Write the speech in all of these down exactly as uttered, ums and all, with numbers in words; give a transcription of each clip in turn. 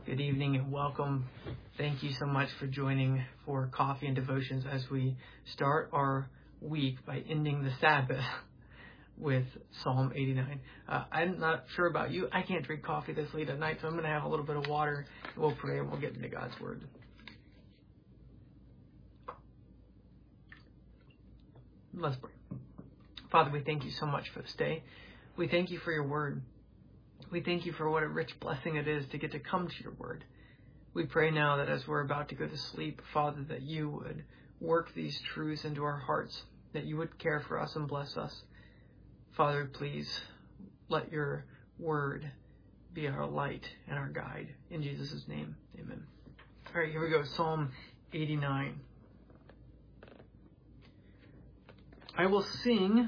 Good evening and welcome. Thank you so much for joining for Coffee and Devotions as we start our week by ending the Sabbath with Psalm eighty-nine. Uh, I'm not sure about you. I can't drink coffee this late at night, so I'm going to have a little bit of water. We'll pray and we'll get into God's Word. Let's pray. Father, we thank you so much for this day. We thank you for your Word. We thank you for what a rich blessing it is to get to come to your Word. We pray now that as we're about to go to sleep, Father, that you would work these truths into our hearts, that you would care for us and bless us. Father, please let your Word be our light and our guide. In Jesus' name, amen. All right, here we go. Psalm eighty-nine. I will sing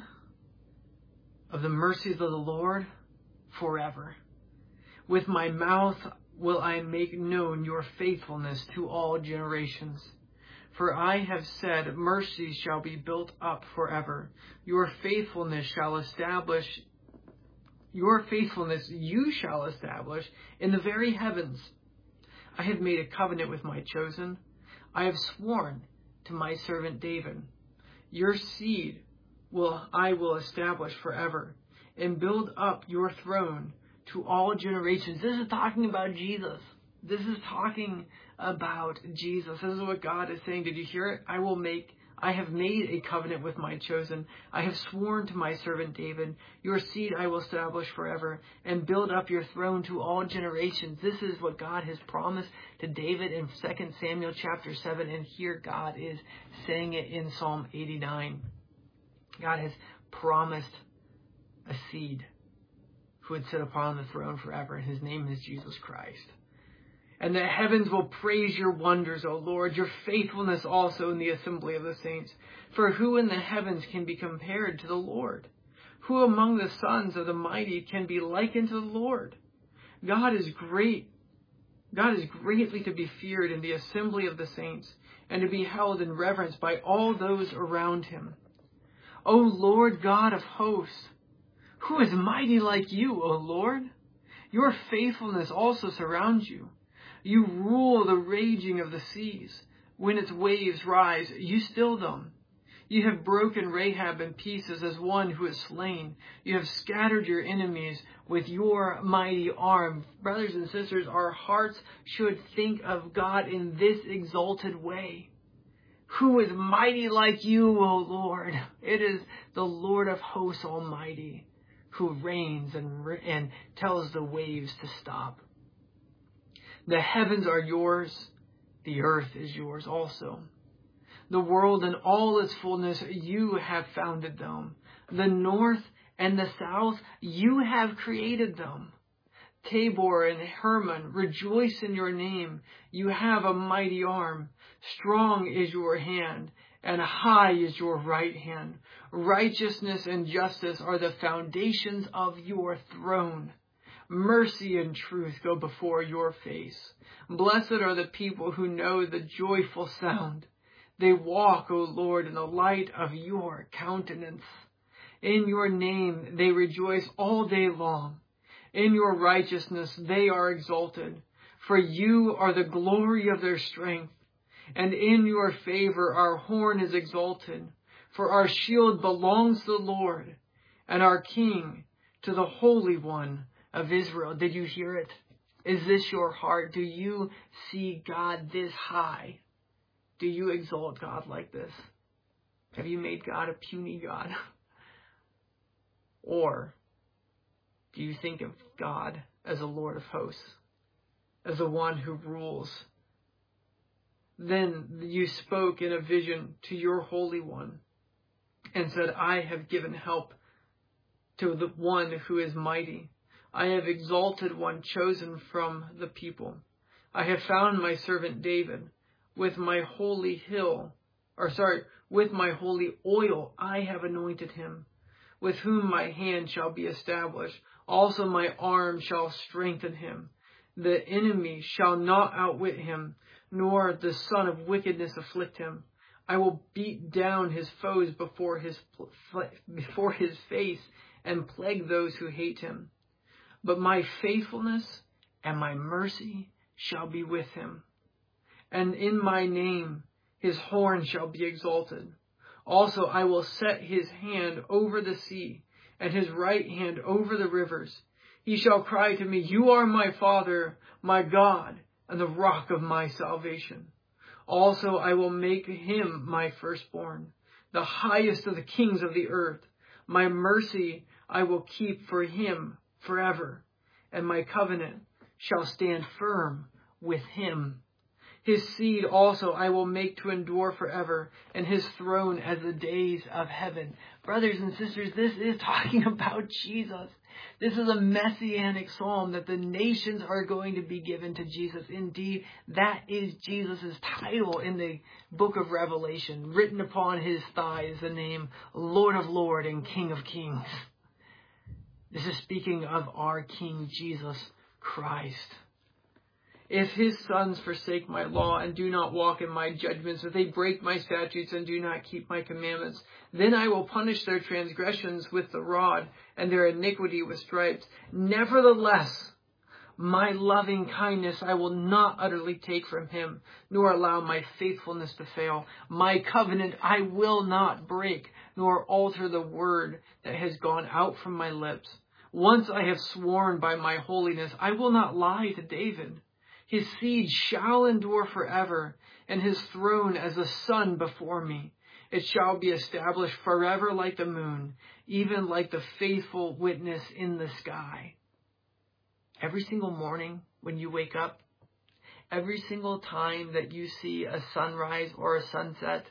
of the mercies of the Lord forever. With my mouth will I make known your faithfulness to all generations. For I have said, mercy shall be built up forever. Your faithfulness shall establish, your faithfulness you shall establish in the very heavens. I have made a covenant with my chosen. I have sworn to my servant David. Your seed will I will establish forever, and build up your throne to all generations. This is talking about Jesus. This is talking about Jesus. This is what God is saying. Did you hear it? I will make, I have made a covenant with my chosen. I have sworn to my servant David. Your seed I will establish forever, and build up your throne to all generations. This is what God has promised to David in Second Samuel chapter seven. And here God is saying it in Psalm eighty-nine. God has promised a seed who would sit upon the throne forever, and his name is Jesus Christ. And the heavens will praise your wonders, O Lord, your faithfulness also in the assembly of the saints. For who in the heavens can be compared to the Lord? Who among the sons of the mighty can be likened to the Lord? God is great. God is greatly to be feared in the assembly of the saints, and to be held in reverence by all those around him. O Lord God of hosts, who is mighty like you, O Lord? Your faithfulness also surrounds you. You rule the raging of the seas. When its waves rise, you still them. You have broken Rahab in pieces as one who is slain. You have scattered your enemies with your mighty arm. Brothers and sisters, our hearts should think of God in this exalted way. Who is mighty like you, O Lord? It is the Lord of hosts Almighty, who reigns and, and tells the waves to stop. The heavens are yours, the earth is yours also. The world and all its fullness, you have founded them. The north and the south, you have created them. Tabor and Hermon, rejoice in your name. You have a mighty arm. Strong is your hand, and high is your right hand. Righteousness and justice are the foundations of your throne. Mercy and truth go before your face. Blessed are the people who know the joyful sound. They walk, O Lord, in the light of your countenance. In your name they rejoice all day long. In your righteousness they are exalted, for you are the glory of their strength. And in your favor our horn is exalted, for our shield belongs to the Lord, and our King to the Holy One of Israel. Did you hear it? Is this your heart? Do you see God this high? Do you exalt God like this? Have you made God a puny God? Or do you think of God as a Lord of hosts, as the one who rules? Then you spoke in a vision to your Holy One and said, I have given help to the one who is mighty. I have exalted one chosen from the people. I have found my servant David. With my holy hill, or sorry, with my holy oil I have anointed him, with whom my hand shall be established. Also my arm shall strengthen him. The enemy shall not outwit him, nor the son of wickedness afflict him. I will beat down his foes before his before his face, and plague those who hate him. But my faithfulness and my mercy shall be with him. And in my name his horn shall be exalted. Also I will set his hand over the sea, and his right hand over the rivers. He shall cry to me, You are my Father, my God, and the rock of my salvation. Also I will make him my firstborn, the highest of the kings of the earth. My mercy I will keep for him forever, and my covenant shall stand firm with him. His seed also I will make to endure forever, and his throne as the days of heaven. Brothers and sisters, this is talking about Jesus. This is a messianic psalm that the nations are going to be given to Jesus. Indeed, that is Jesus' title in the book of Revelation. Written upon his thigh is the name Lord of Lords and King of Kings. This is speaking of our King Jesus Christ. If his sons forsake my law and do not walk in my judgments, if they break my statutes and do not keep my commandments, then I will punish their transgressions with the rod and their iniquity with stripes. Nevertheless, my loving kindness I will not utterly take from him, nor allow my faithfulness to fail. My covenant I will not break, nor alter the word that has gone out from my lips. Once I have sworn by my holiness, I will not lie to David. His seed shall endure forever, and his throne as the sun before me. It shall be established forever like the moon, even like the faithful witness in the sky. Every single morning when you wake up, every single time that you see a sunrise or a sunset,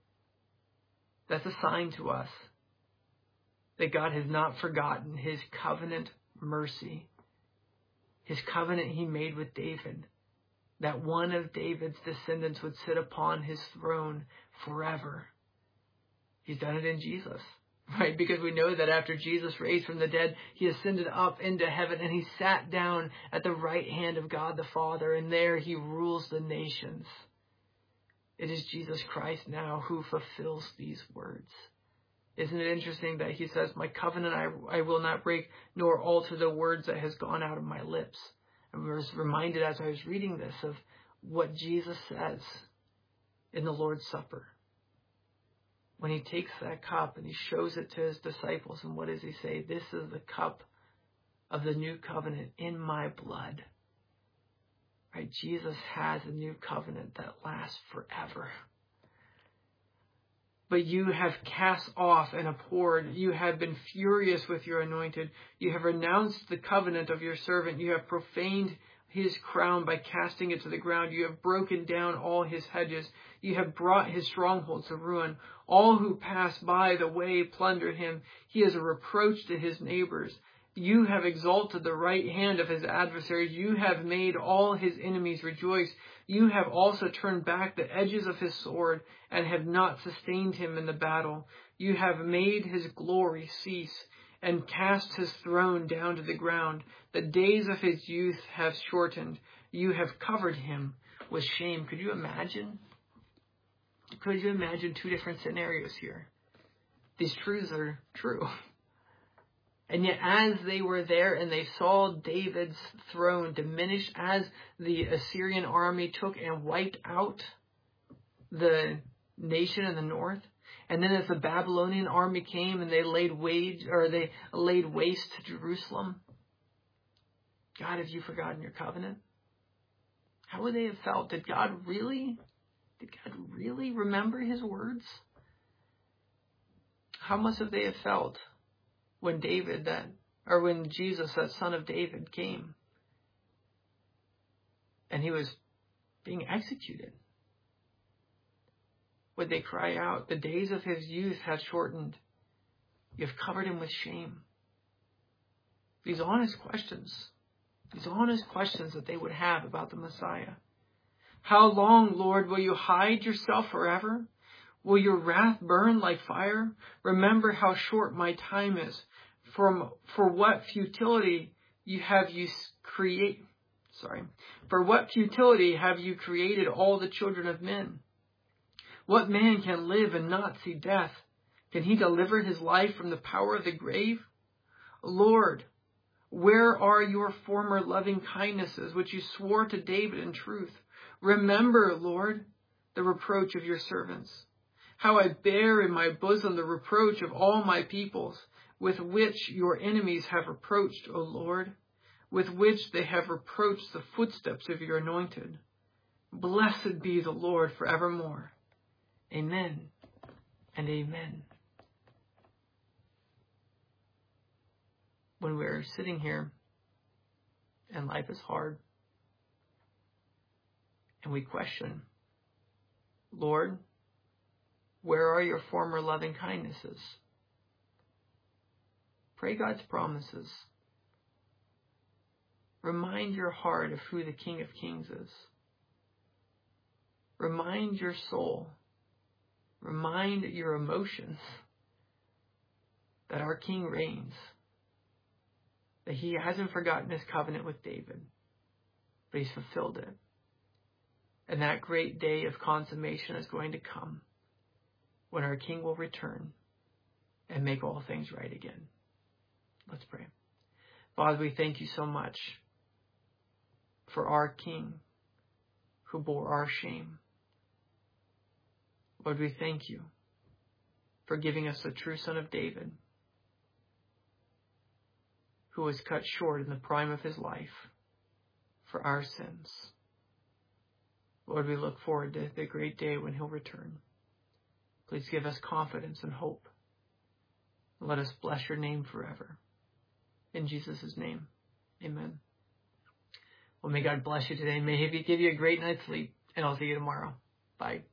that's a sign to us that God has not forgotten his covenant mercy. His covenant he made with David, that one of David's descendants would sit upon his throne forever. He's done it in Jesus, right? Because we know that after Jesus raised from the dead, he ascended up into heaven and he sat down at the right hand of God the Father, and there he rules the nations. It is Jesus Christ now who fulfills these words. Isn't it interesting that he says, my covenant I, I will not break, nor alter the words that has gone out of my lips. And I was reminded as I was reading this of what Jesus says in the Lord's Supper. When he takes that cup and he shows it to his disciples, and what does he say? This is the cup of the new covenant in my blood. Right? Jesus has a new covenant that lasts forever. But you have cast off and abhorred. You have been furious with your anointed. You have renounced the covenant of your servant. You have profaned his crown by casting it to the ground. You have broken down all his hedges. You have brought his strongholds to ruin. All who pass by the way plunder him. He is a reproach to his neighbors. You have exalted the right hand of his adversaries. You have made all his enemies rejoice. You have also turned back the edges of his sword and have not sustained him in the battle. You have made his glory cease and cast his throne down to the ground. The days of his youth have shortened. You have covered him with shame. Could you imagine? Could you imagine two different scenarios here? These truths are true. And yet as they were there and they saw David's throne diminish, as the Assyrian army took and wiped out the nation in the north, and then as the Babylonian army came and they laid wage or they laid waste to Jerusalem, God, have you forgotten your covenant? How would they have felt? Did God really, did God really remember his words? How must have they have felt when David, that, or when Jesus, that son of David, came and he was being executed? Would they cry out, the days of his youth have shortened. You have covered him with shame. These honest questions, these honest questions that they would have about the Messiah. How long, Lord, will you hide yourself forever? Will your wrath burn like fire? Remember how short my time is. From for what futility you have you create sorry for what futility have you created all the children of men? What man can live and not see death? Can he deliver his life from the power of the grave? Lord, Where are your former loving kindnesses, which you swore to David in truth? Remember, Lord, the reproach of your servants, how I bear in my bosom the reproach of all my peoples, with which your enemies have reproached, O Lord, with which they have reproached the footsteps of your anointed. Blessed be the Lord forevermore. Amen and amen. When we're sitting here and life is hard and we question, Lord, where are your former loving kindnesses? Pray God's promises. Remind your heart of who the King of Kings is. Remind your soul, remind your emotions that our King reigns, that he hasn't forgotten his covenant with David, but he's fulfilled it. And that great day of consummation is going to come when our King will return and make all things right again. Let's pray. Father, we thank you so much for our King who bore our shame. Lord, we thank you for giving us the true Son of David, who was cut short in the prime of his life for our sins. Lord, we look forward to the great day when he'll return. Please give us confidence and hope. Let us bless your name forever. In Jesus' name, amen. Well, may God bless you today. May he give you a great night's sleep, and I'll see you tomorrow. Bye.